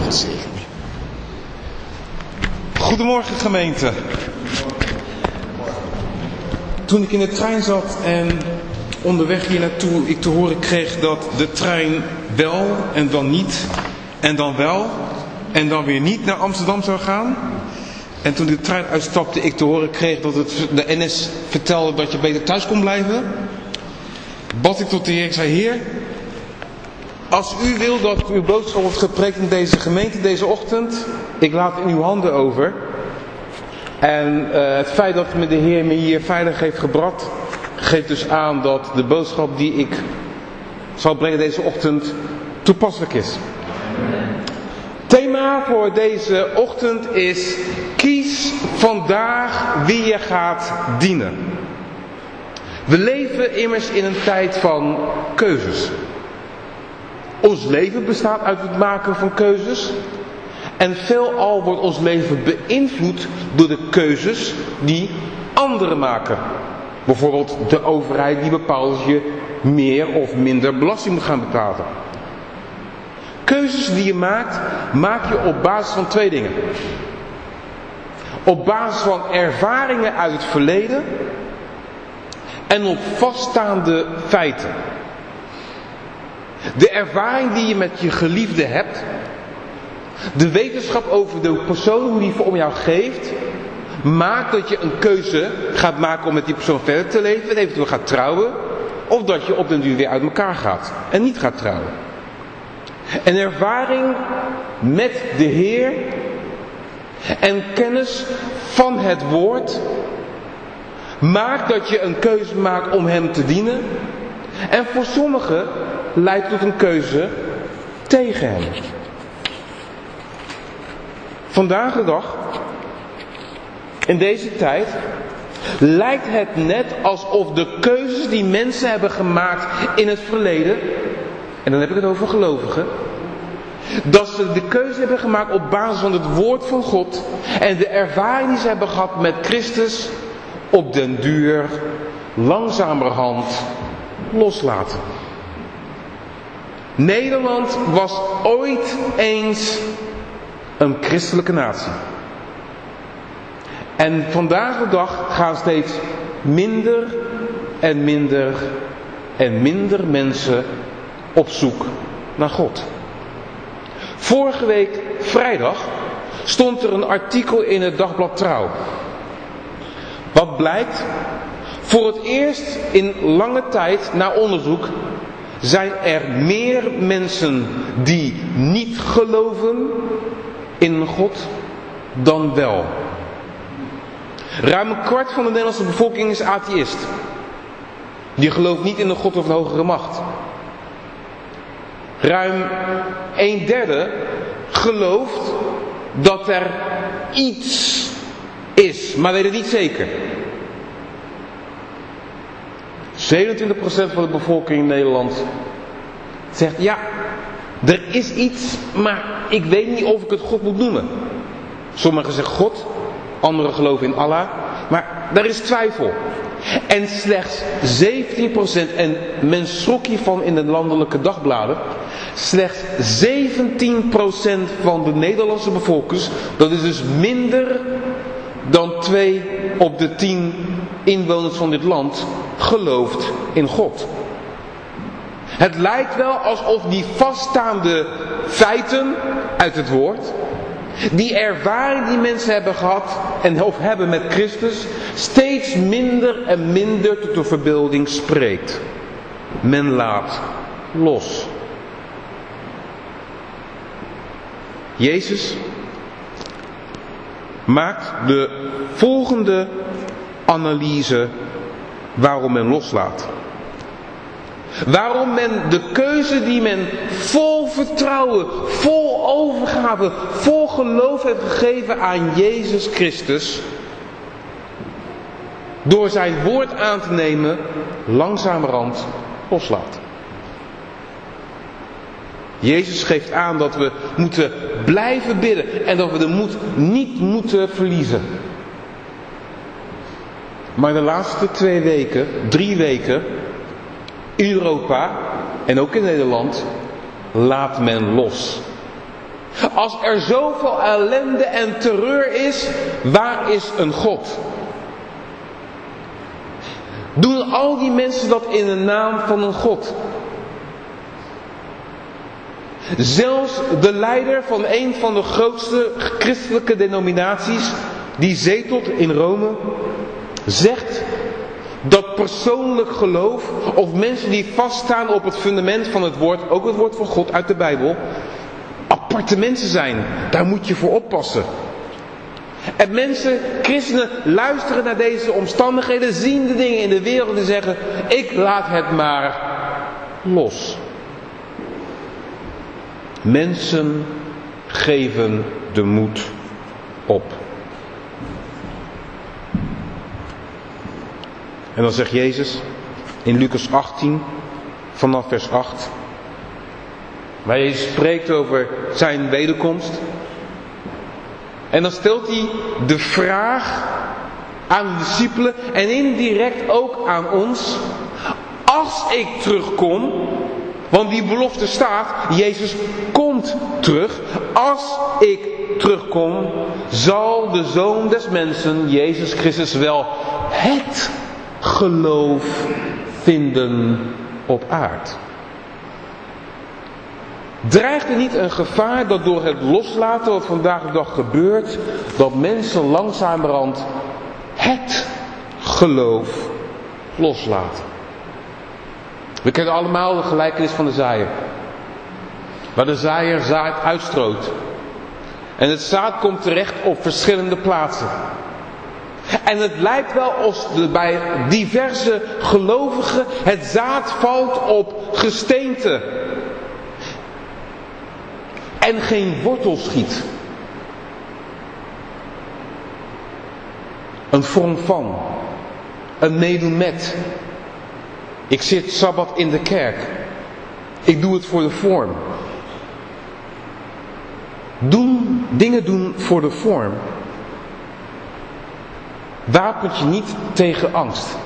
God zegen u. Goedemorgen gemeente. Toen ik in de trein zat en onderweg hier naartoe ik te horen kreeg dat de trein wel en dan niet en dan wel en dan weer niet naar Amsterdam zou gaan. En toen de trein uitstapte ik te horen kreeg dat de NS vertelde dat je beter thuis kon blijven. Bad ik tot de Heer, ik zei: Heer, als u wil dat uw boodschap wordt gepreekt in deze gemeente deze ochtend, ik laat het in uw handen over. En het feit dat de Heer me hier veilig heeft gebracht, geeft dus aan dat de boodschap die ik zal brengen deze ochtend toepasselijk is. Thema voor deze ochtend is: kies vandaag wie je gaat dienen. We leven immers in een tijd van keuzes. Ons leven bestaat uit het maken van keuzes. En veelal wordt ons leven beïnvloed door de keuzes die anderen maken. Bijvoorbeeld de overheid die bepaalt dat je meer of minder belasting moet gaan betalen. Keuzes die je maakt, maak je op basis van twee dingen. Op basis van ervaringen uit het verleden en op vaststaande feiten. De ervaring die je met je geliefde hebt, de wetenschap over de persoon hoe die om jou geeft, maakt dat je een keuze gaat maken om met die persoon verder te leven en eventueel gaat trouwen, of dat je op den duur weer uit elkaar gaat en niet gaat trouwen. Een ervaring met de Heer en kennis van het woord maakt dat je een keuze maakt om hem te dienen. En voor sommigen leidt tot een keuze tegen hem. Vandaag de dag, in deze tijd, lijkt het net alsof de keuzes die mensen hebben gemaakt in het verleden, en dan heb ik het over gelovigen, dat ze de keuze hebben gemaakt op basis van het woord van God en de ervaring die ze hebben gehad met Christus, op den duur langzamerhand loslaten. Nederland was ooit eens een christelijke natie. En vandaag de dag gaan steeds minder en minder en minder mensen op zoek naar God. Vorige week vrijdag stond er een artikel in het dagblad Trouw. Wat blijkt? Voor het eerst in lange tijd, na onderzoek, zijn er meer mensen die niet geloven in God dan wel. Ruim een kwart van de Nederlandse bevolking is atheïst. Die gelooft niet in een God of een hogere macht. Ruim 1/3 gelooft dat er iets is, maar weet het niet zeker. 27% van de bevolking in Nederland zegt: ja, er is iets, maar ik weet niet of ik het God moet noemen. Sommigen zeggen God, anderen geloven in Allah, maar daar is twijfel. En slechts 17%, en men schrok hiervan in de landelijke dagbladen, slechts 17% van de Nederlandse bevolkers, dat is dus minder dan 2 op de 10 inwoners van dit land, gelooft in God. Het lijkt wel alsof die vaststaande feiten uit het woord, die ervaring die mensen hebben gehad en of hebben met Christus, steeds minder en minder tot de verbeelding spreekt. Men laat los. Jezus maakt de volgende analyse waarom men loslaat. Waarom men de keuze die men vol vertrouwen, vol overgave, vol geloof heeft gegeven aan Jezus Christus, door zijn woord aan te nemen, langzamerhand loslaat. Jezus geeft aan dat we moeten blijven bidden en dat we de moed niet moeten verliezen. Maar de laatste 2 weken, 3 weken, in Europa en ook in Nederland, laat men los. Als er zoveel ellende en terreur is, waar is een God? Doen al die mensen dat in de naam van een God? Zelfs de leider van een van de grootste christelijke denominaties, die zetelt in Rome, zegt dat persoonlijk geloof, of mensen die vaststaan op het fundament van het woord, ook het woord van God uit de Bijbel, aparte mensen zijn. Daar moet je voor oppassen. En mensen, christenen, luisteren naar deze omstandigheden, zien de dingen in de wereld en zeggen, ik laat het maar los. Mensen geven de moed op. En dan zegt Jezus in Lucas 18 vanaf vers 8, waar Jezus spreekt over zijn wederkomst. En dan stelt hij de vraag aan de discipelen en indirect ook aan ons. Als ik terugkom, want die belofte staat, Jezus komt terug. Als ik terugkom, zal de Zoon des Mensen, Jezus Christus, wel het geloof vinden op aard. Dreigt er niet een gevaar dat door het loslaten wat vandaag de dag gebeurt, dat mensen langzamerhand het geloof loslaten? We kennen allemaal de gelijkenis van de zaaier. Waar de zaaier zaad uitstrooit. En het zaad komt terecht op verschillende plaatsen. En het lijkt wel alsof bij diverse gelovigen het zaad valt op gesteente. En geen wortel schiet. Een vorm van. Een meedoen met. Ik zit Sabbat in de kerk. Ik doe het voor de vorm. Dingen doen voor de vorm. Wapent je niet tegen angst.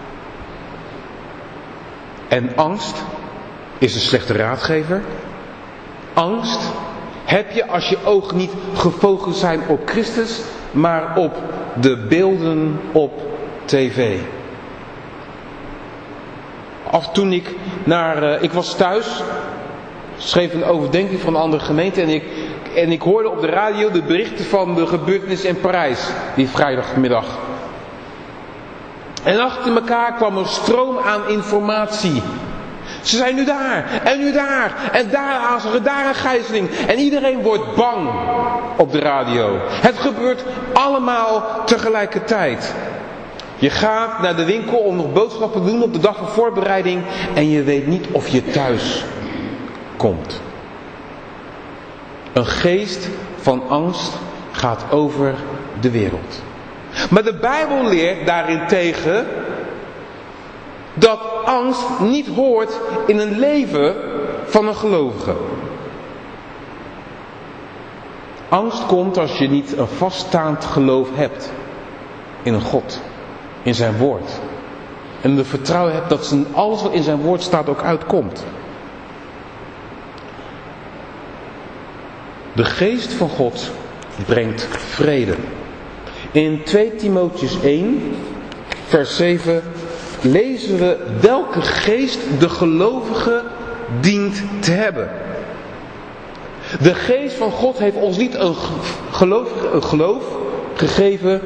En angst is een slechte raadgever. Angst heb je als je ogen niet gefocust zijn op Christus, maar op de beelden op tv. Toen ik was thuis, schreef een overdenking van een andere gemeente en ik hoorde op de radio de berichten van de gebeurtenissen in Parijs, die vrijdagmiddag. En achter elkaar kwam een stroom aan informatie. Ze zijn nu daar, en nu daar, en daar aanslagen, daar een gijzeling. En iedereen wordt bang op de radio. Het gebeurt allemaal tegelijkertijd. Je gaat naar de winkel om nog boodschappen te doen op de dag van voorbereiding en je weet niet of je thuis komt. Een geest van angst gaat over de wereld. Maar de Bijbel leert daarentegen dat angst niet hoort in een leven van een gelovige. Angst komt als je niet een vaststaand geloof hebt in een God, in zijn woord. En de vertrouwen hebt dat alles wat in zijn woord staat ook uitkomt. De geest van God brengt vrede. In 2 Timotheüs 1 vers 7 lezen we welke geest de gelovige dient te hebben. De geest van God heeft ons niet een geloof gegeven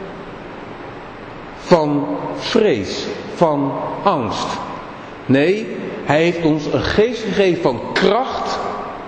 van vrees, van angst. Nee, hij heeft ons een geest gegeven van kracht,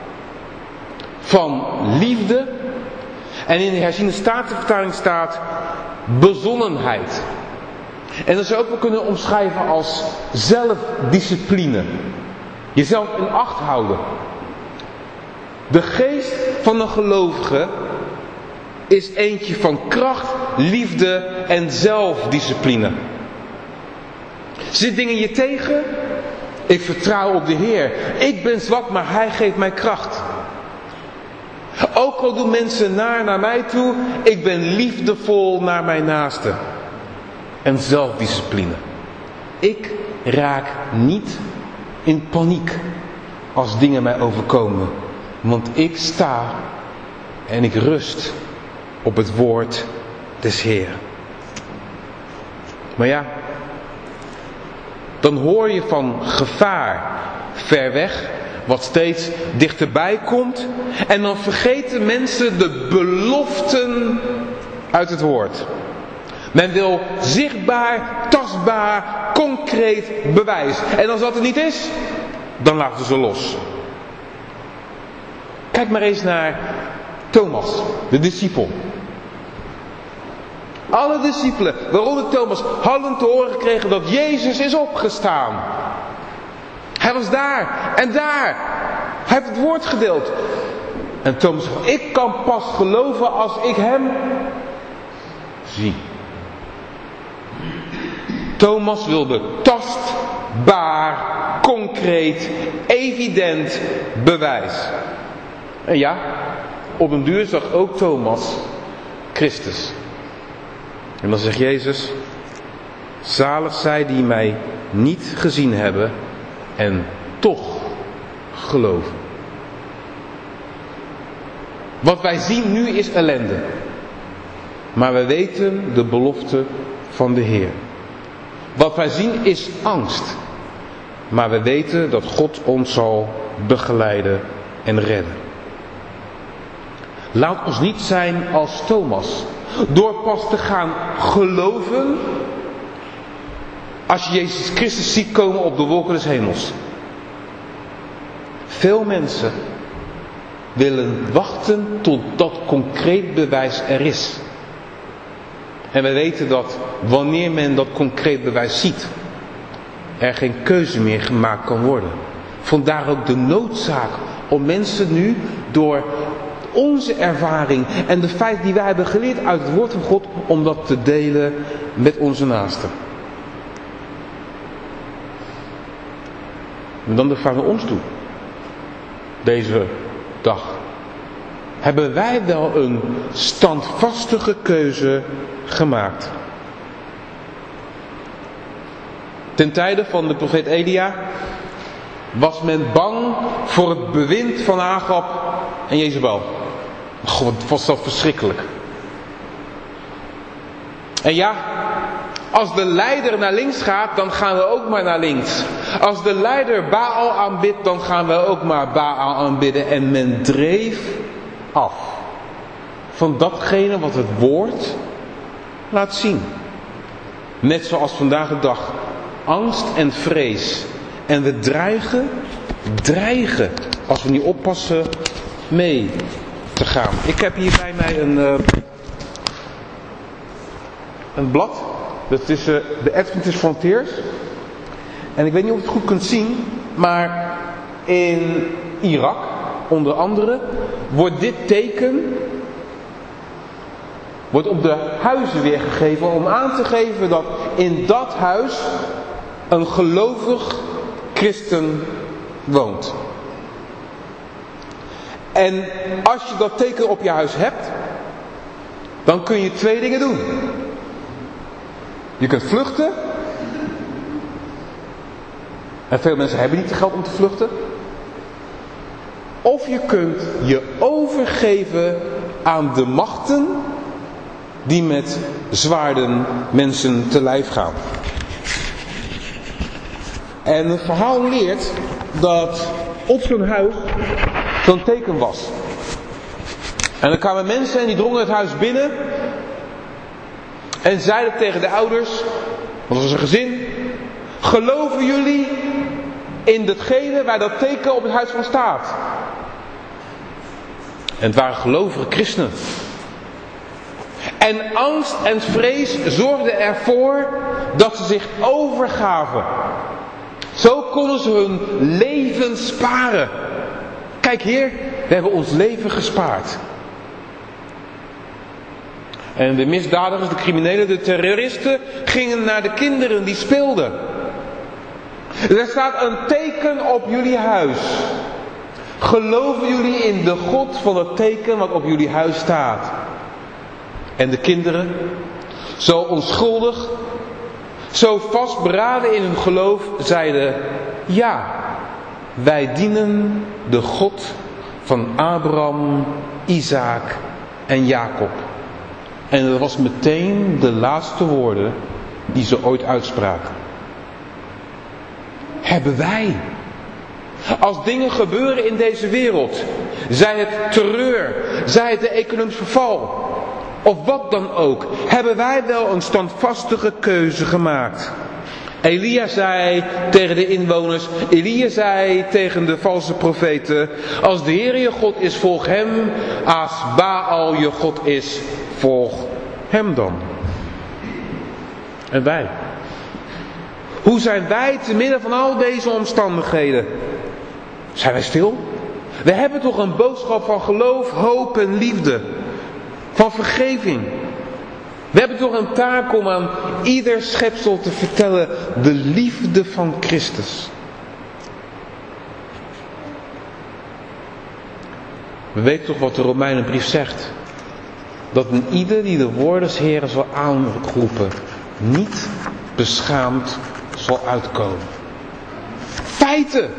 van liefde. En in de herziene statenvertaling staat bezonnenheid. En dat zou ook wel kunnen omschrijven als zelfdiscipline. Jezelf in acht houden. De geest van een gelovige is eentje van kracht, liefde en zelfdiscipline. Zit dingen je tegen? Ik vertrouw op de Heer. Ik ben zwak, maar Hij geeft mij kracht. Ook al doen mensen naar mij toe, ik ben liefdevol naar mijn naaste. En zelfdiscipline. Ik raak niet in paniek als dingen mij overkomen. want ik sta en ik rust op het woord des Heeren. Maar ja, dan hoor je van gevaar ver weg, wat steeds dichterbij komt. En dan vergeten mensen de beloften uit het woord. Men wil zichtbaar, tastbaar, concreet bewijs. En als dat er niet is, dan laten ze los. Kijk maar eens naar Thomas, de discipel. Alle discipelen, waaronder Thomas, hadden te horen gekregen dat Jezus is opgestaan. Hij was daar en daar. Hij heeft het woord gedeeld. En Thomas zegt, ik kan pas geloven als ik hem zie. Thomas wilde tastbaar, concreet, evident bewijs. En ja, op een duur zag ook Thomas Christus. En dan zegt Jezus, zalig zij die mij niet gezien hebben en toch geloven. Wat wij zien nu is ellende. Maar we weten de belofte van de Heer. Wat wij zien is angst. Maar we weten dat God ons zal begeleiden en redden. Laat ons niet zijn als Thomas. Door pas te gaan geloven als je Jezus Christus ziet komen op de wolken des hemels. Veel mensen willen wachten totdat concreet bewijs er is. En we weten dat wanneer men dat concreet bewijs ziet, er geen keuze meer gemaakt kan worden. Vandaar ook de noodzaak om mensen nu door onze ervaring en de feiten die wij hebben geleerd uit het woord van God, om dat te delen met onze naasten. En dan de vraag naar ons toe. Deze dag. Hebben wij wel een standvastige keuze gemaakt? Ten tijde van de profeet Elia was men bang voor het bewind van Agab en Jezebel. God, wat was dat verschrikkelijk. En ja, als de leider naar links gaat, dan gaan we ook maar naar links. Als de leider Baal aanbidt, dan gaan we ook maar Baal aanbidden. En men dreef af van datgene wat het woord laat zien. Net zoals vandaag de dag. Angst en vrees. En we dreigen, als we niet oppassen, mee te gaan. Ik heb hier bij mij een blad. Dat is de Adventist Frontiers. En ik weet niet of je het goed kunt zien, maar in Irak, onder andere, wordt dit teken op de huizen weergegeven om aan te geven dat in dat huis een gelovig christen woont. En als je dat teken op je huis hebt, dan kun je 2 dingen doen. Je kunt vluchten. En veel mensen hebben niet het geld om te vluchten. Of je kunt je overgeven aan de machten die met zwaarden mensen te lijf gaan. En het verhaal leert dat op zo'n huis zo'n teken was. En dan kwamen mensen en die drongen het huis binnen. En zeiden tegen de ouders, want het was een gezin, geloven jullie in datgene waar dat teken op het huis van staat? En het waren gelovige christenen. En angst en vrees zorgden ervoor dat ze zich overgaven. Zo konden ze hun leven sparen. Kijk Heer, we hebben ons leven gespaard. En de misdadigers, de criminelen, de terroristen gingen naar de kinderen die speelden. Er staat een teken op jullie huis. Geloven jullie in de God van het teken wat op jullie huis staat? En de kinderen, zo onschuldig, zo vastberaden in hun geloof, zeiden: ja, wij dienen de God van Abraham, Isaac en Jacob. En dat was meteen de laatste woorden die ze ooit uitspraken. Hebben wij, als dingen gebeuren in deze wereld, zij het terreur, zij het de economisch verval, of wat dan ook, hebben wij wel een standvastige keuze gemaakt. Elia zei tegen de inwoners, Elia zei tegen de valse profeten, als de Heer je God is, volg hem, als Baal je God is, volg hem dan. En wij? Hoe zijn wij te midden van al deze omstandigheden? Zijn wij stil? We hebben toch een boodschap van geloof, hoop en liefde. Van vergeving. We hebben toch een taak om aan ieder schepsel te vertellen de liefde van Christus. We weten toch wat de Romeinenbrief zegt. Dat een ieder die de woorden des Heeren zal aanroepen, niet beschaamd zal uitkomen. Feiten!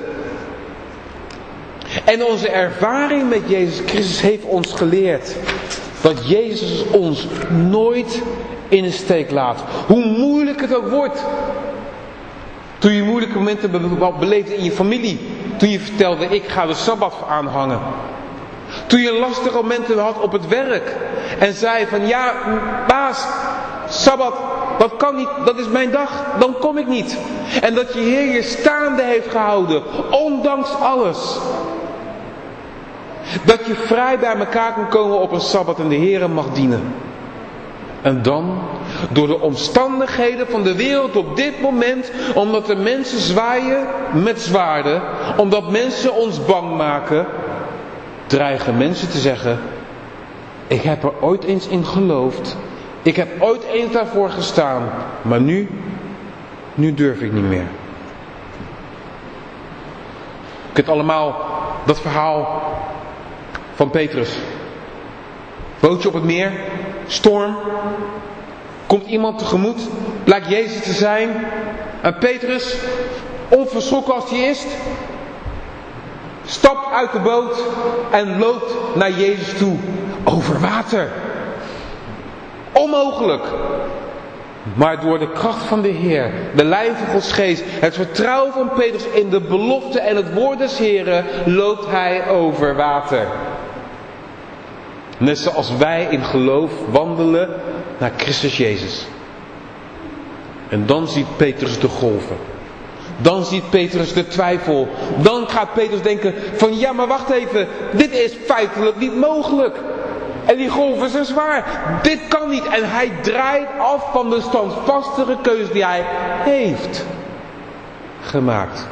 En onze ervaring met Jezus Christus heeft ons geleerd dat Jezus ons nooit in de steek laat. Hoe moeilijk het ook wordt. Toen je moeilijke momenten beleefde in je familie. Toen je vertelde, ik ga de Sabbat aanhangen. Toen je lastige momenten had op het werk. En zei van, ja, baas, Sabbat, dat kan niet, dat is mijn dag, dan kom ik niet. En dat je Heer je staande heeft gehouden, ondanks alles. Dat je vrij bij elkaar kan komen op een Sabbat en de Heer mag dienen. En dan, door de omstandigheden van de wereld op dit moment, omdat de mensen zwaaien met zwaarden, omdat mensen ons bang maken, dreigen mensen te zeggen, ik heb er ooit eens in geloofd, ik heb ooit eens daarvoor gestaan, maar nu durf ik niet meer. Je kent allemaal dat verhaal van Petrus. Bootje op het meer, storm, komt iemand tegemoet, blijkt Jezus te zijn, en Petrus, onverschrokken als hij is, stapt uit de boot en loopt naar Jezus toe. Over water. Onmogelijk. Maar door de kracht van de Heer, de leiding van Gods geest, het vertrouwen van Petrus in de belofte en het woord des Heren, loopt hij over water. Net zoals wij in geloof wandelen naar Christus Jezus. En dan ziet Petrus de golven. Dan ziet Petrus de twijfel. Dan gaat Petrus denken van ja, maar wacht even. Dit is feitelijk niet mogelijk. En die golven zijn zwaar. Dit kan niet. En hij draait af van de standvastige keuze die hij heeft gemaakt.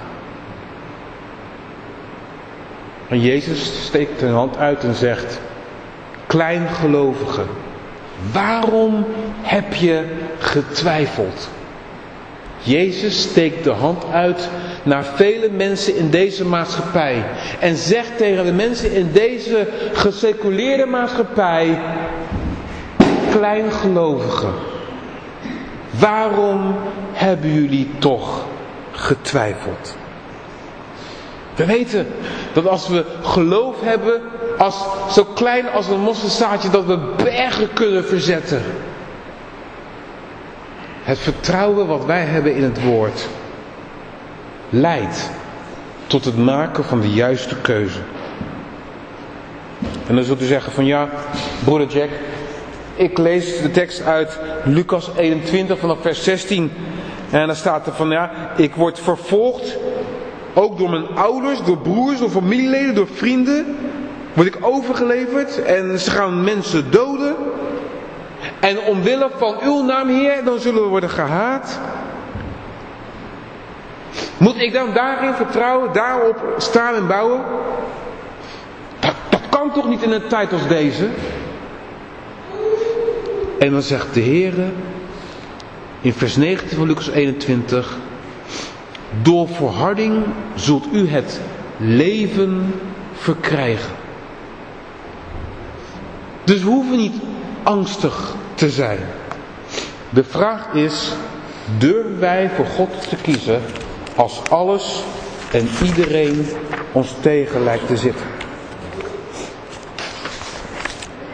En Jezus steekt zijn hand uit en zegt, kleingelovige, waarom heb je getwijfeld? Jezus steekt de hand uit naar vele mensen in deze maatschappij. En zegt tegen de mensen in deze geseculeerde maatschappij, kleingelovigen, waarom hebben jullie toch getwijfeld? We weten dat als we geloof hebben, als zo klein als een mosterdzaadje, dat we bergen kunnen verzetten. Het vertrouwen wat wij hebben in het woord leidt tot het maken van de juiste keuze. En dan zult u zeggen van ja, broeder Jack, ik lees de tekst uit Lucas 21 vanaf vers 16. En dan staat er van ja, ik word vervolgd, ook door mijn ouders, door broers, door familieleden, door vrienden. Word ik overgeleverd en ze gaan mensen doden. En omwille van uw naam, Heer, dan zullen we worden gehaat. Moet ik dan daarin vertrouwen, daarop staan en bouwen? Dat kan toch niet in een tijd als deze? En dan zegt de Heer in vers 19 van Lucas 21, door volharding zult u het leven verkrijgen. Dus we hoeven niet angstig te zijn. De vraag is, durven wij voor God te kiezen als alles en iedereen ons tegen lijkt te zitten?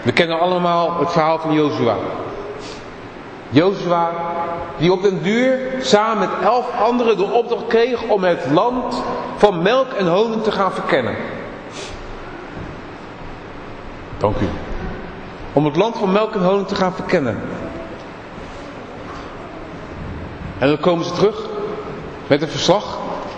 We kennen allemaal het verhaal van Jozua. Jozua, die op den duur samen met 11 anderen de opdracht kreeg om het land van melk en honing te gaan verkennen. Dank u. Om het land van melk en honing te gaan verkennen. En dan komen ze terug met een verslag.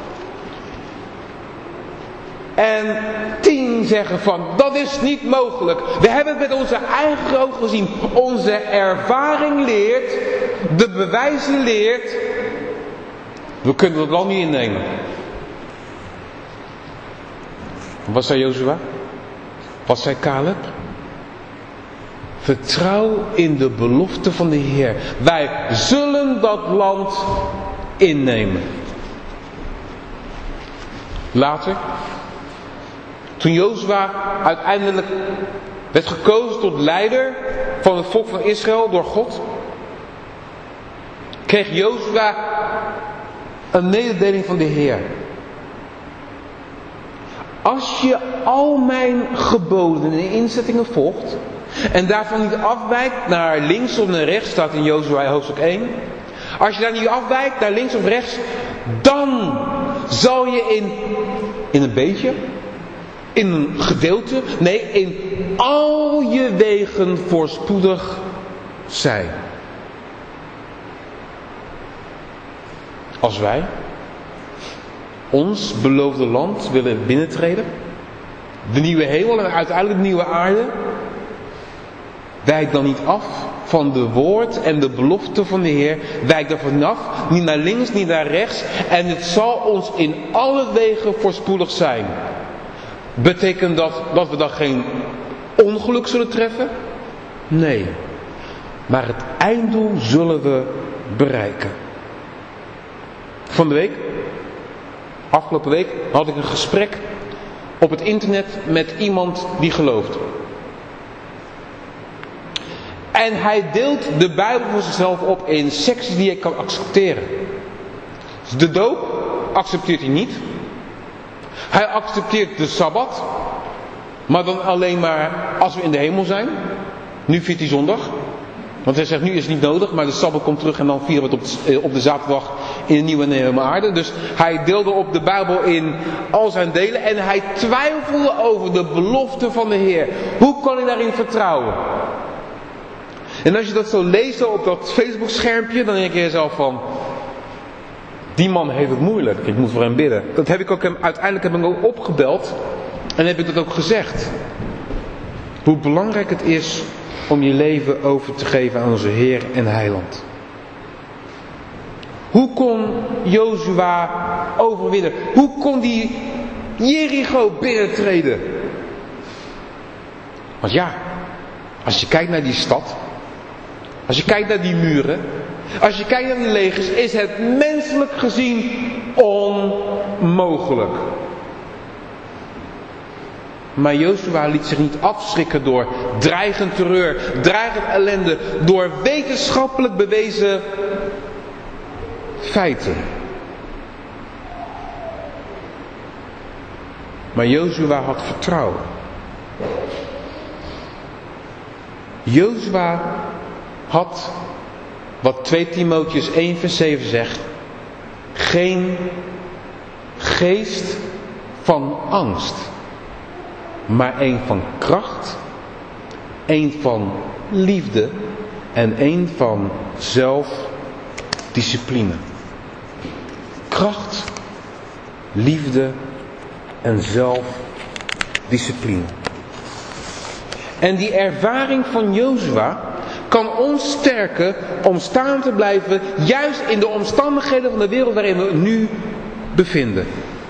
En 10 zeggen van, dat is niet mogelijk. We hebben het met onze eigen ogen gezien. Onze ervaring leert, de bewijzen leert, we kunnen het land niet innemen. Wat zei Jozua? Wat zei Caleb? Vertrouw in de belofte van de Heer. Wij zullen dat land innemen. Later, toen Jozua uiteindelijk werd gekozen tot leider van het volk van Israël door God, kreeg Jozua een mededeling van de Heer. Als je al mijn geboden en inzettingen volgt en daarvan niet afwijkt naar links of naar rechts, staat in Jozua hoofdstuk 1. Als je daar niet afwijkt naar links of rechts, dan zal je in een beetje, in een gedeelte, nee, in al je wegen voorspoedig zijn. Als wij ons beloofde land willen binnentreden, de nieuwe hemel en uiteindelijk de nieuwe aarde, wijk dan niet af van de woord en de belofte van de Heer. Wijk er vanaf, niet naar links, niet naar rechts. En het zal ons in alle wegen voorspoedig zijn. Betekent dat we dan geen ongeluk zullen treffen? Nee. Maar het einddoel zullen we bereiken. Van de week, afgelopen week, had ik een gesprek op het internet met iemand die gelooft. En hij deelt de Bijbel voor zichzelf op in secties die hij kan accepteren. Dus de doop accepteert hij niet. Hij accepteert de Sabbat. Maar dan alleen maar als we in de hemel zijn. Nu viert hij zondag. Want hij zegt nu is het niet nodig. Maar de Sabbat komt terug en dan vieren we het op de zaterdag in de nieuwe en hemel aarde. Dus hij deelde op de Bijbel in al zijn delen. En hij twijfelde over de belofte van de Heer. Hoe kan ik daarin vertrouwen? En als je dat zo leest op dat Facebook schermpje, dan denk je jezelf van, die man heeft het moeilijk, ik moet voor hem bidden. Dat heb ik ook uiteindelijk heb ik ook opgebeld en heb ik dat ook gezegd. Hoe belangrijk het is om je leven over te geven aan onze Heer en Heiland. Hoe kon Jozua overwinnen? Hoe kon die Jericho binnentreden? Want ja, als je kijkt naar die stad, als je kijkt naar die muren, als je kijkt naar die legers, is het menselijk gezien onmogelijk. Maar Jozua liet zich niet afschrikken door dreigend terreur, dreigend ellende, door wetenschappelijk bewezen feiten. Maar Jozua had vertrouwen. Jozua had, wat 2 Timotheüs 1 vers 7 zegt, geen geest van angst, maar een van kracht, een van liefde en een van zelfdiscipline. Kracht, liefde en zelfdiscipline. En die ervaring van Jozua kan ons sterken om staan te blijven, juist in de omstandigheden van de wereld waarin we nu bevinden.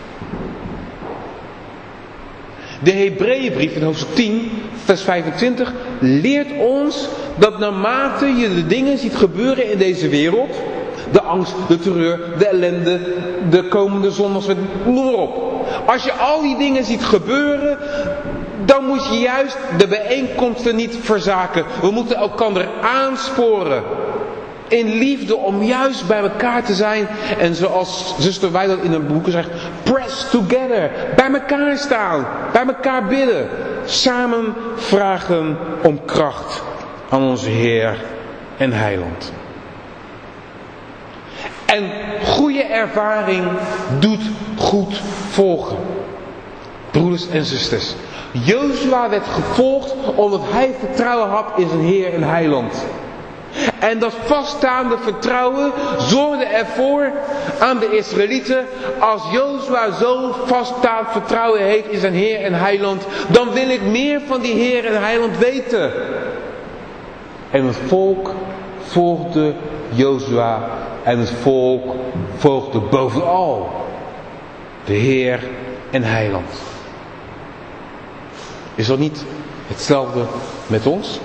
De Hebreeënbrief in hoofdstuk 10, vers 25 leert ons dat naarmate je de dingen ziet gebeuren in deze wereld, de angst, de terreur, de ellende, de komende zondags, noem maar op. Als je al die dingen ziet gebeuren, dan moet je juist de bijeenkomsten niet verzaken. We moeten elkaar aansporen in liefde om juist bij elkaar te zijn. En zoals zuster Wijland in een boek zegt, press together. Bij elkaar staan, bij elkaar bidden. samen vragen om kracht aan onze Heer en Heiland. En goede ervaring doet goed volgen. Broeders en zusters. Jozua werd gevolgd omdat hij vertrouwen had in zijn Heer en Heiland. En dat vaststaande vertrouwen zorgde ervoor aan de Israëlieten: als Jozua zo vaststaand vertrouwen heeft in zijn Heer en Heiland, dan wil ik meer van die Heer en Heiland weten. En het volk volgde Jozua en het volk volgde bovenal de Heer en Heiland. Is dat niet hetzelfde met ons?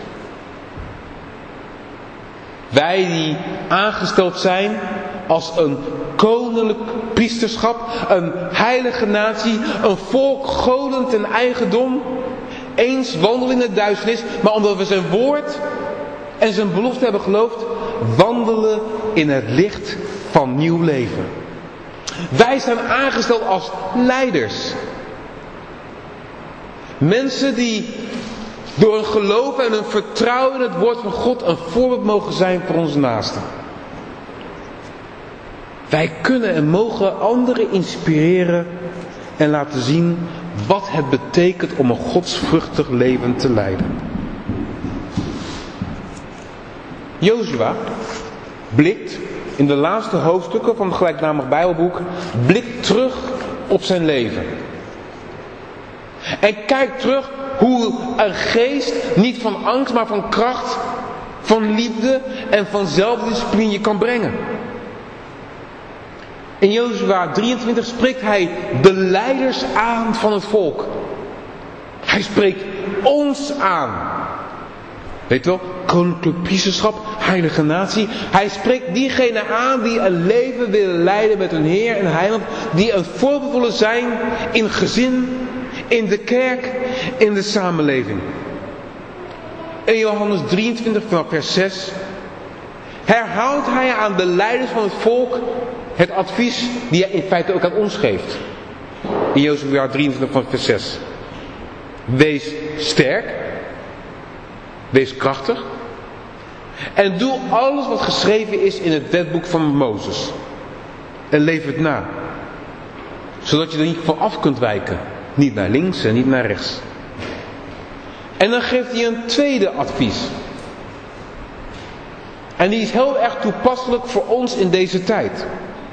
Wij die aangesteld zijn als een koninklijk priesterschap, een heilige natie, een volk goden ten eigendom. Eens wandelen in de duisternis, maar omdat we zijn woord en zijn belofte hebben geloofd, wandelen in het licht van nieuw leven. Wij zijn aangesteld als leiders. Mensen die door hun geloof en hun vertrouwen in het woord van God een voorbeeld mogen zijn voor onze naasten. Wij kunnen en mogen anderen inspireren en laten zien wat het betekent om een godsvruchtig leven te leiden. Jozua blikt in de laatste hoofdstukken van het gelijknamig Bijbelboek, blikt terug op zijn leven. En kijkt terug hoe een geest niet van angst, maar van kracht, van liefde en van zelfdiscipline je kan brengen. In Jozua 23 spreekt hij de leiders aan van het volk. Hij spreekt ons aan. Weet je wel, koninklijk priesterschap, heilige natie. Hij spreekt diegenen aan die een leven willen leiden met hun Heer en Heiland. Die een voorbeeld willen zijn in gezin, in de kerk, in de samenleving. In Johannes 23 vanaf vers 6 herhaalt hij aan de leiders van het volk het advies die hij in feite ook aan ons geeft. In Jozua 23 vanaf vers 6. Wees sterk. Wees krachtig. En doe alles wat geschreven is in het wetboek van Mozes. En leef het na. Zodat je er niet van af kunt wijken. Niet naar links en niet naar rechts. En dan geeft hij een tweede advies. En die is heel erg toepasselijk voor ons in deze tijd.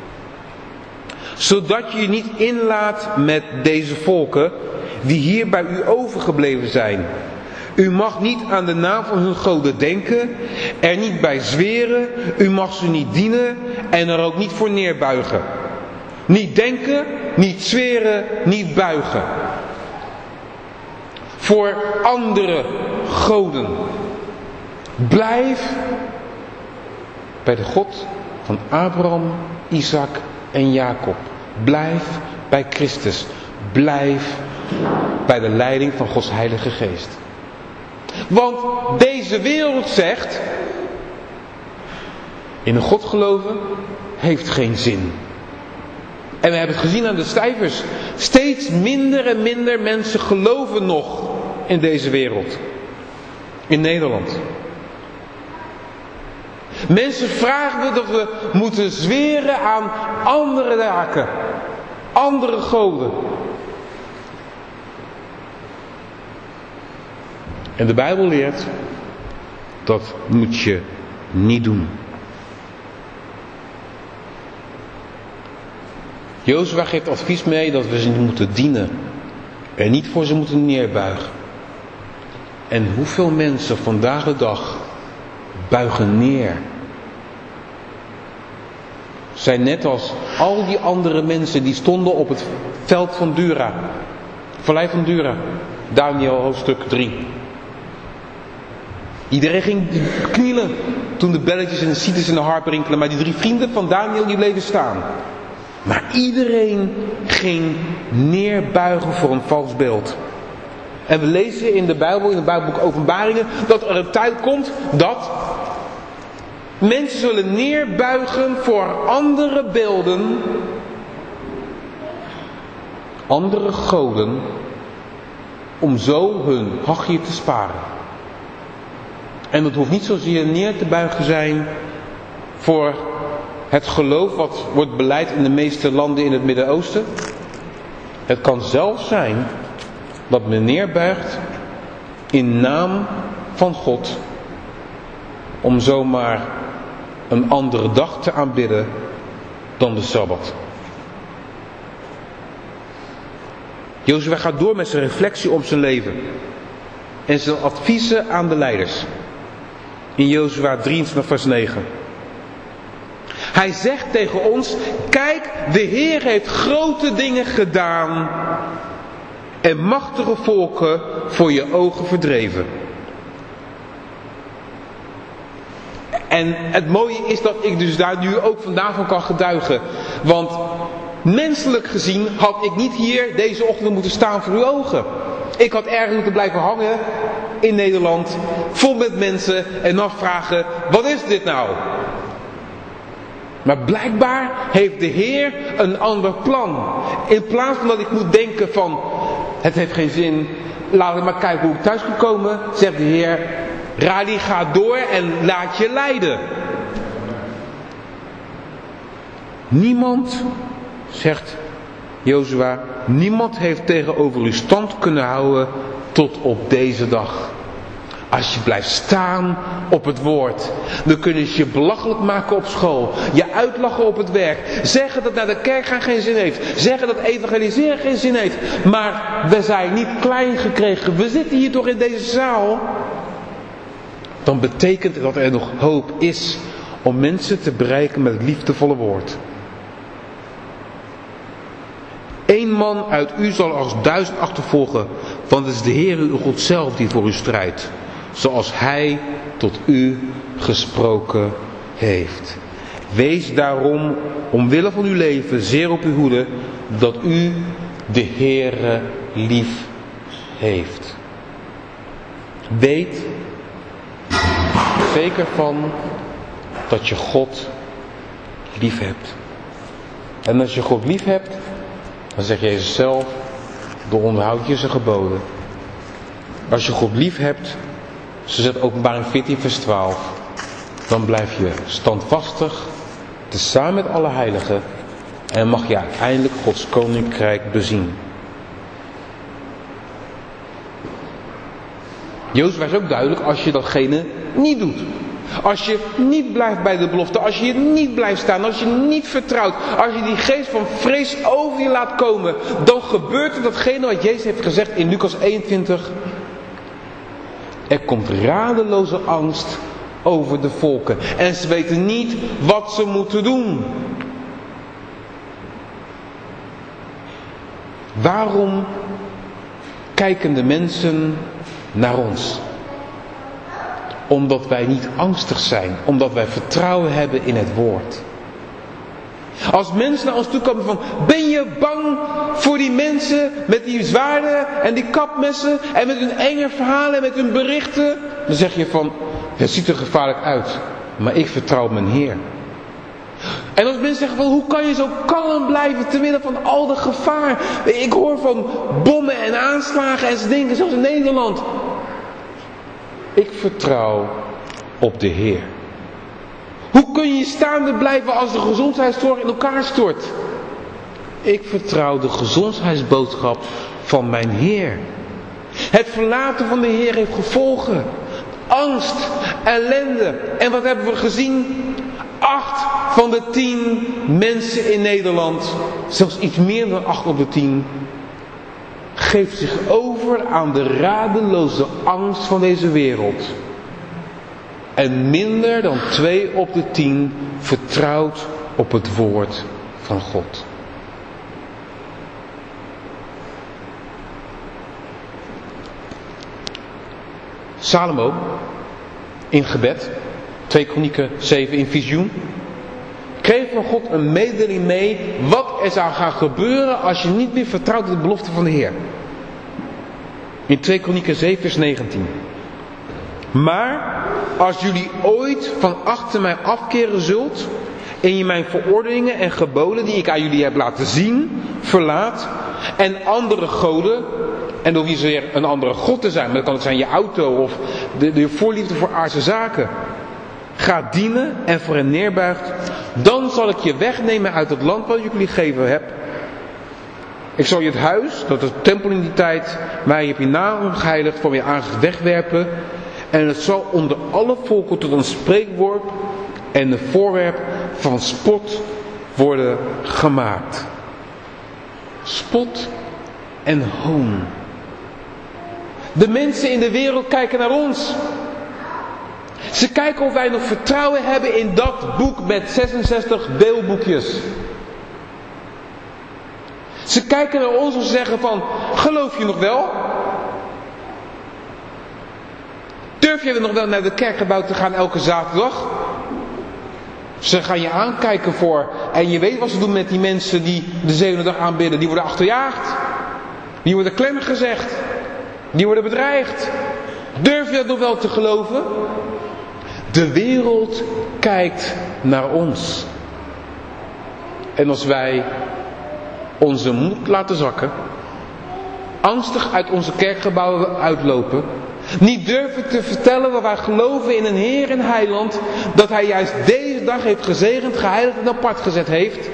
Zodat je je niet inlaat met deze volken die hier bij u overgebleven zijn. U mag niet aan de naam van hun goden denken, er niet bij zweren, u mag ze niet dienen en er ook niet voor neerbuigen. Niet denken, niet zweren, niet buigen. Voor andere goden. Blijf bij de God van Abraham, Isaac en Jacob. Blijf bij Christus. Blijf bij de leiding van Gods Heilige Geest. Want deze wereld zegt, in een God geloven heeft geen zin. En we hebben het gezien aan de cijfers. Steeds minder en minder mensen geloven nog in deze wereld. In Nederland. Mensen vragen we dat we moeten zweren aan andere zaken. Andere goden. En de Bijbel leert, dat moet je niet doen. Jozua geeft advies mee dat we ze moeten dienen. En niet voor ze moeten neerbuigen. En hoeveel mensen vandaag de dag buigen neer. Zijn net als al die andere mensen die stonden op het veld van Dura. Vallei van Dura. Daniel hoofdstuk 3. Iedereen ging knielen toen de belletjes en de citers en de harp rinkelen. Maar die 3 vrienden van Daniel die bleven staan. Maar iedereen ging neerbuigen voor een vals beeld. En we lezen in de Bijbel, in het Bijbelboek Openbaringen, dat er een tijd komt dat mensen zullen neerbuigen voor andere beelden, andere goden, om zo hun hachje te sparen. En het hoeft niet zozeer neer te buigen zijn voor het geloof wat wordt beleid in de meeste landen in het Midden-Oosten. Het kan zelfs zijn dat men neerbuigt in naam van God om zomaar een andere dag te aanbidden dan de Sabbat. Jozua gaat door met zijn reflectie op zijn leven en zijn adviezen aan de leiders. In Jozua 23 vers 9. Hij zegt tegen ons: kijk, de Heer heeft grote dingen gedaan en machtige volken voor je ogen verdreven. En het mooie is dat ik dus daar nu ook vandaan van kan getuigen. Want menselijk gezien had ik niet hier deze ochtend moeten staan voor uw ogen. Ik had ergens moeten blijven hangen in Nederland, vol met mensen en afvragen: wat is dit nou? Maar blijkbaar heeft de Heer een ander plan. In plaats van dat ik moet denken van: het heeft geen zin, laat ik maar kijken hoe ik thuis kan komen, zegt de Heer: Rali, ga door en laat je leiden. Niemand, zegt Jozua, niemand heeft tegenover u stand kunnen houden tot op deze dag. Als je blijft staan op het woord, dan kunnen ze je belachelijk maken op school, je uitlachen op het werk, zeggen dat naar de kerk gaan geen zin heeft, zeggen dat evangeliseren geen zin heeft. Maar we zijn niet klein gekregen, we zitten hier toch in deze zaal. Dan betekent het dat er nog hoop is om mensen te bereiken met het liefdevolle woord. 1 man uit u zal als 1000 achtervolgen, want het is de Heer uw God zelf die voor u strijdt, zoals hij tot u gesproken heeft. Wees daarom omwille van uw leven zeer op uw hoede, dat u de Heere lief heeft. Weet zeker van dat je God lief hebt. En als je God lief hebt, dan zegt Jezus zelf: dan onderhoud je zijn geboden. Als je God lief hebt, zo zegt Openbaring 14 vers 12, dan blijf je standvastig, tezamen met alle heiligen, en mag je uiteindelijk Gods koninkrijk bezien. Jozua is ook duidelijk: als je datgene niet doet, als je niet blijft bij de belofte, als je niet blijft staan, als je niet vertrouwt, als je die geest van vrees over je laat komen, dan gebeurt er datgene wat Jezus heeft gezegd in Lucas 21. Er komt radeloze angst over de volken en ze weten niet wat ze moeten doen. Waarom kijken de mensen naar ons? Omdat wij niet angstig zijn, omdat wij vertrouwen hebben in het woord. Als mensen naar ons toe komen van: ben je bang voor die mensen met die zwaarden en die kapmessen en met hun enge verhalen en met hun berichten? Dan zeg je van: het ziet er gevaarlijk uit, maar ik vertrouw op mijn Heer. En als mensen zeggen van: hoe kan je zo kalm blijven te midden van al dat gevaar? Ik hoor van bommen en aanslagen en ze denken zelfs in Nederland. Ik vertrouw op de Heer. Hoe kun je staande blijven als de gezondheidszorg in elkaar stort? Ik vertrouw de gezondheidsboodschap van mijn Heer. Het verlaten van de Heer heeft gevolgen. Angst, ellende. En wat hebben we gezien? 8 van de 10 mensen in Nederland, zelfs iets meer dan 8 op de 10, geeft zich over aan de radeloze angst van deze wereld. En minder dan 2 op de 10 vertrouwt op het woord van God. Salomo in gebed, 2 Kronieken 7 in visioen, kreeg van God een mededeling mee wat er zou gaan gebeuren als je niet meer vertrouwt op de belofte van de Heer. In 2 Kronieken 7 vers 19. Maar als jullie ooit van achter mij afkeren zult en je mijn verordeningen en geboden die ik aan jullie heb laten zien verlaat en andere goden En door wie ze weer een andere God te zijn. Maar dat kan het zijn je auto of de voorliefde voor aardse zaken. Ga dienen en voor hen neerbuigt. Dan zal ik je wegnemen uit het land wat ik jullie gegeven heb. Ik zal je het huis, dat is de tempel in die tijd, waar je hebt je naam geheiligd, van je aangezicht wegwerpen. En het zal onder alle volken tot een spreekwoord en een voorwerp van spot worden gemaakt. Spot en hoon. De mensen in de wereld kijken naar ons. Ze kijken of wij nog vertrouwen hebben in dat boek met 66 deelboekjes. Ze kijken naar ons en ze zeggen van, geloof je nog wel? Durf je nog wel naar de kerkgebouw te gaan elke zaterdag? Ze gaan je aankijken voor, en je weet wat ze doen met die mensen die de zevende dag aanbidden. Die worden achterjaagd. Die worden klem gezegd. Die worden bedreigd. Durf je dat nog wel te geloven? De wereld kijkt naar ons. En als wij onze moed laten zakken, angstig uit onze kerkgebouwen uitlopen, niet durven te vertellen waar wij geloven in een Heer en Heiland, dat Hij juist deze dag heeft gezegend, geheiligd en apart gezet heeft,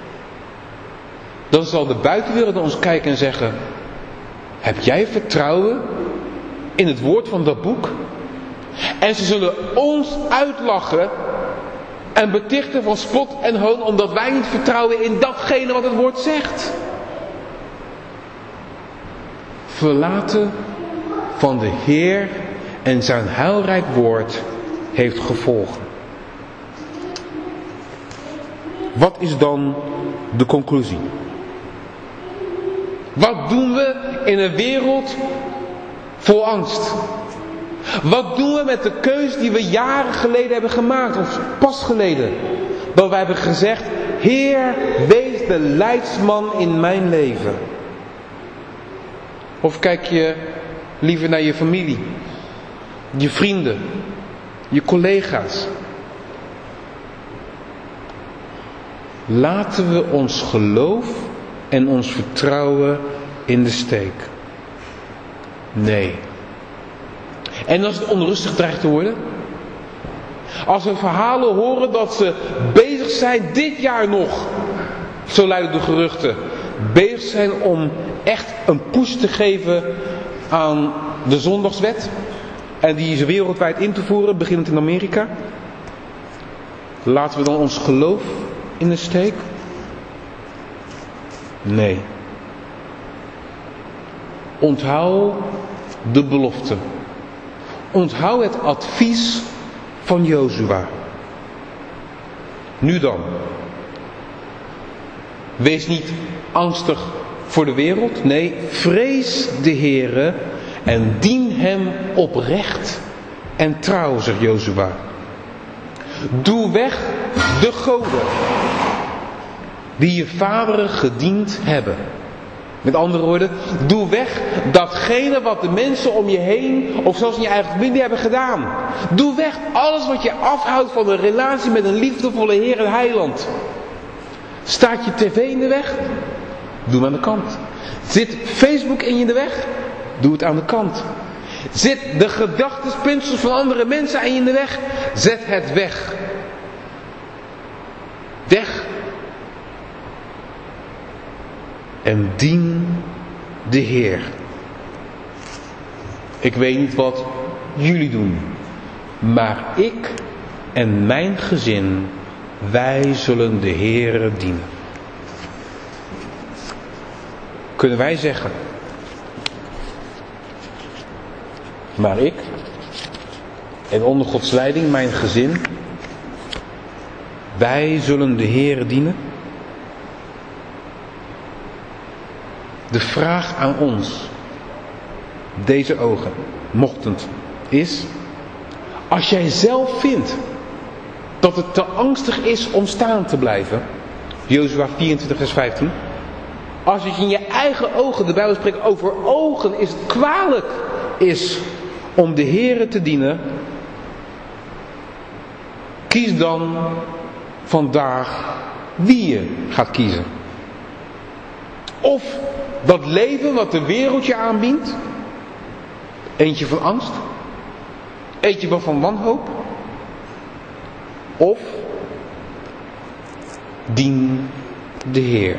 dan zal de buitenwereld naar ons kijken en zeggen, heb jij vertrouwen in het woord van dat boek? En ze zullen ons uitlachen en betichten van spot en hoon, omdat wij niet vertrouwen in datgene wat het woord zegt. Verlaten van de Heer en zijn heilrijk woord heeft gevolgen. Wat is dan de conclusie? Wat doen we in een wereld vol angst? Wat doen we met de keuze die we jaren geleden hebben gemaakt, of pas geleden? Dat wij hebben gezegd, Heer, wees de leidsman in mijn leven. Of kijk je liever naar je familie, je vrienden, je collega's? Laten we ons geloof en ons vertrouwen in de steek. Nee. En als het onrustig dreigt te worden? Als we verhalen horen dat ze bezig zijn dit jaar nog, zo luiden de geruchten, bezig zijn om echt een push te geven aan de zondagswet en die ze wereldwijd in te voeren, beginnend in Amerika. Laten we dan ons geloof in de steek? Nee. Onthoud de belofte. Onthoud het advies van Jozua. Nu dan. Wees niet angstig voor de wereld. Nee, vrees de Heere en dien hem oprecht en trouw, zegt Jozua. Doe weg de goden die je vaderen gediend hebben. Met andere woorden, doe weg datgene wat de mensen om je heen, of zelfs in je eigen familie hebben gedaan. Doe weg alles wat je afhoudt van een relatie met een liefdevolle Heer en Heiland. Staat je tv in de weg? Doe hem aan de kant. Zit Facebook in je de weg? Doe het aan de kant. Zit de gedachtespinsels van andere mensen aan je in de weg? Zet het weg. Weg. En dien de Heer. Ik weet niet wat jullie doen, maar ik en mijn gezin, wij zullen de Heere dienen. Kunnen wij zeggen, maar ik en onder Gods leiding mijn gezin, wij zullen de Heere dienen? De vraag aan ons, deze ochtend, is: als jij zelf vindt dat het te angstig is om staan te blijven, Jozua 24 vers 15, als het in je eigen ogen, de Bijbel spreekt over ogen, is het kwalijk is om de Heere te dienen, kies dan vandaag wie je gaat kiezen. Of dat leven wat de wereld je aanbiedt? Eentje van angst? Eentje van wanhoop? Of dien de Heer?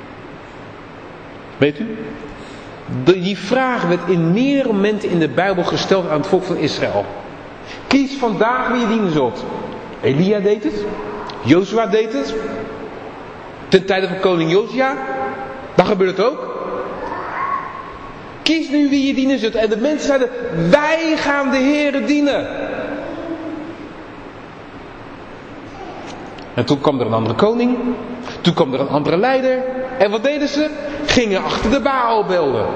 Weet u? Die vraag werd in meerdere momenten in de Bijbel gesteld aan het volk van Israël. Kies vandaag wie je dienen zult. Elia deed het. Jozua deed het. Ten tijde van koning Josia. Dan gebeurt het ook. Kies nu wie je dienen zult. En de mensen zeiden, wij gaan de Heere dienen. En toen kwam er een andere koning. Toen kwam er een andere leider. En wat deden ze? Gingen achter de Baal belden.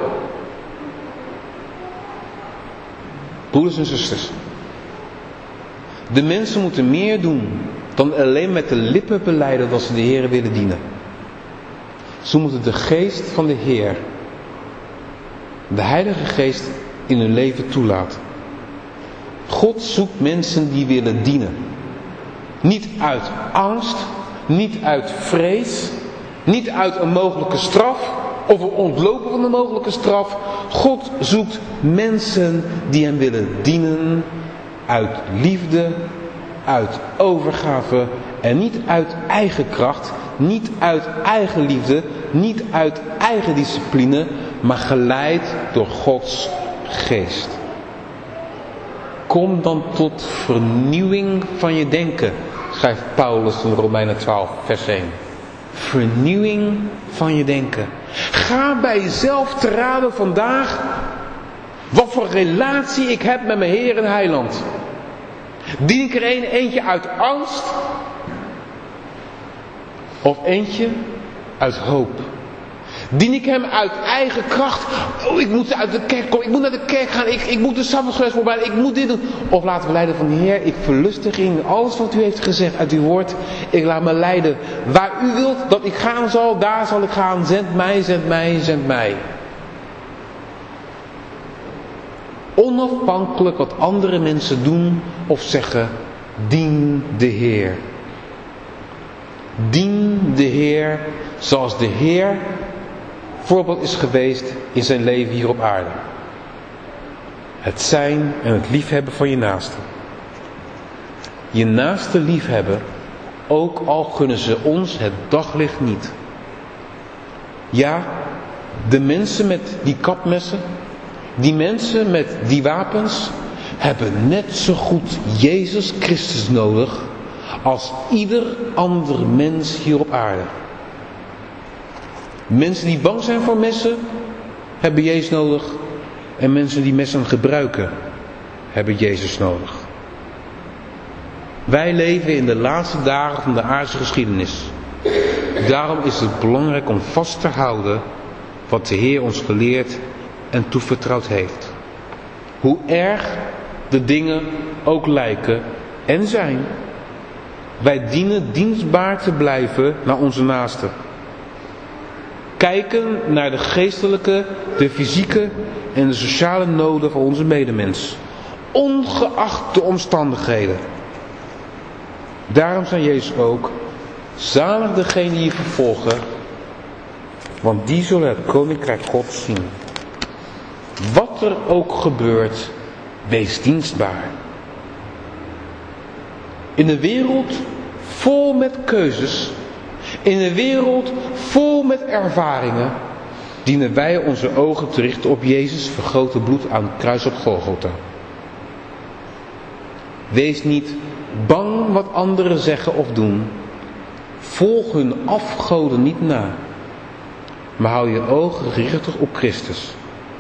Broeders en zusters. De mensen moeten meer doen dan alleen met de lippen belijden dat ze de Heer willen dienen. Ze moeten de geest van de Heer, de Heilige Geest, in hun leven toelaten. God zoekt mensen die willen dienen. Niet uit angst, niet uit vrees, niet uit een mogelijke straf of een ontlopen van een mogelijke straf. God zoekt mensen die hem willen dienen uit liefde, uit overgave en niet uit eigen kracht, niet uit eigen liefde, niet uit eigen discipline, maar geleid door Gods geest. Kom dan tot vernieuwing van je denken, schrijft Paulus in Romeinen 12 vers 1. Vernieuwing van je denken. Ga bij jezelf te raden vandaag wat voor relatie ik heb met mijn Heer en Heiland. Dien ik er eentje uit angst of eentje uit hoop? Dien ik hem uit eigen kracht? Oh, ik moet uit de kerk komen, ik moet naar de kerk gaan, ik moet de sabbatsgewijs voorbereiden, ik moet dit doen. Of laten we leiden van de Heer, ik verlustig in alles wat u heeft gezegd uit uw woord. Ik laat me leiden. Waar u wilt dat ik gaan zal, daar zal ik gaan. Zend mij, zend mij, zend mij. Onafhankelijk wat andere mensen doen of zeggen, dien de Heer. Dien de Heer zoals de Heer voorbeeld is geweest in zijn leven hier op aarde. Het zijn en het liefhebben van je naaste. Je naaste liefhebben, ook al gunnen ze ons het daglicht niet. Ja, de mensen met die kapmessen, die mensen met die wapens, hebben net zo goed Jezus Christus nodig als ieder ander mens hier op aarde. Mensen die bang zijn voor messen, hebben Jezus nodig. En mensen die messen gebruiken, hebben Jezus nodig. Wij leven in de laatste dagen van de aardse geschiedenis. Daarom is het belangrijk om vast te houden wat de Heer ons geleerd en toevertrouwd heeft. Hoe erg de dingen ook lijken en zijn. Wij dienen dienstbaar te blijven naar onze naasten. Kijken naar de geestelijke, de fysieke en de sociale noden van onze medemens. Ongeacht de omstandigheden. Daarom zei Jezus ook, zalig degenen die je vervolgen, want die zullen het koninkrijk Gods zien. Wat er ook gebeurt, wees dienstbaar. In een wereld vol met keuzes, in een wereld vol met ervaringen, dienen wij onze ogen te richten op Jezus' vergoten bloed aan het kruis op Golgotha. Wees niet bang wat anderen zeggen of doen. Volg hun afgoden niet na. Maar hou je ogen gericht op Christus.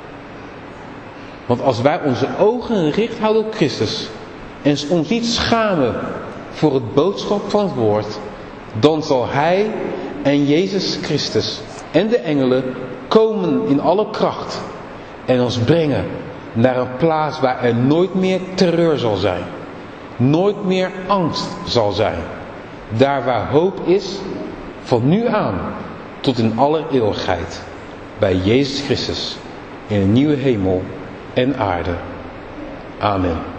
Want als wij onze ogen gericht houden op Christus en ons niet schamen voor het boodschap van het woord, dan zal Hij en Jezus Christus en de engelen komen in alle kracht en ons brengen naar een plaats waar er nooit meer terreur zal zijn. Nooit meer angst zal zijn. Daar waar hoop is, van nu aan tot in alle eeuwigheid. Bij Jezus Christus in een nieuwe hemel en aarde. Amen.